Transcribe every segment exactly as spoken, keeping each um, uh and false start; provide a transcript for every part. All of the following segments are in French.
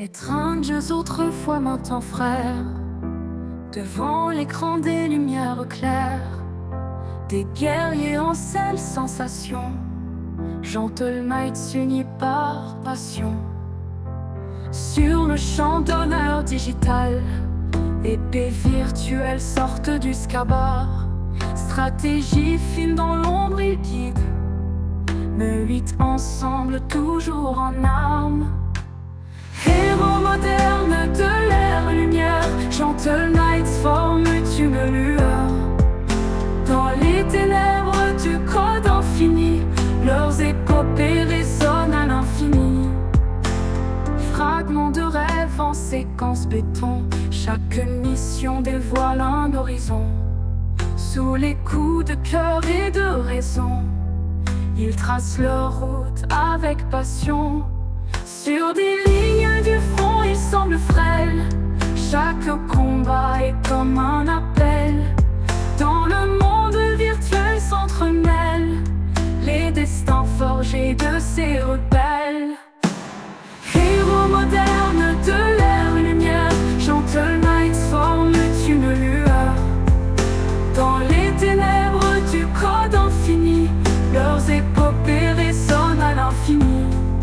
Étranges autrefois maintenant frères, devant l'écran des lumières claires, des guerriers en selle sensation, Gentle Knights unis par passion. Sur le champ d'honneur digital, épées virtuelles sortent du scabbard. Stratégie fine dans l'ombre ils guident, me huit ensemble toujours en armes. Héros moderne de l'ère lumière, Gentle Knights forment une lueur. Dans les ténèbres du code infini, leurs épopées résonnent à l'infini. Fragments de rêve en séquence béton, chaque mission dévoile un horizon. Sous les coups de cœur et de raison, ils tracent leur route avec passion. Sur des lignes du front, ils semblent frêles. Chaque combat est comme un appel. Dans le monde virtuel s'entremêlent les destins forgés de ces rebelles. Héros modernes de l'ère lumière, Gentle Knights forment une lueur. Dans les ténèbres du code infini, leurs épopées résonnent à l'infini.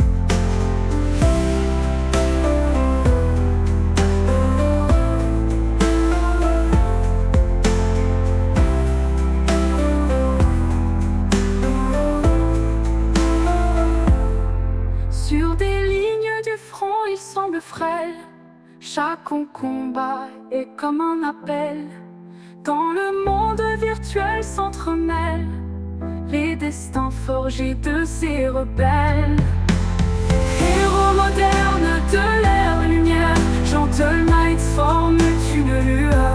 Sur des lignes du front, ils semblent frêles. Chaque combat est comme un appel. Dans le monde virtuel s'entremêlent les destins forgés de ces rebelles. Héros modernes de l'ère lumière, Gentle Knights forment une lueur.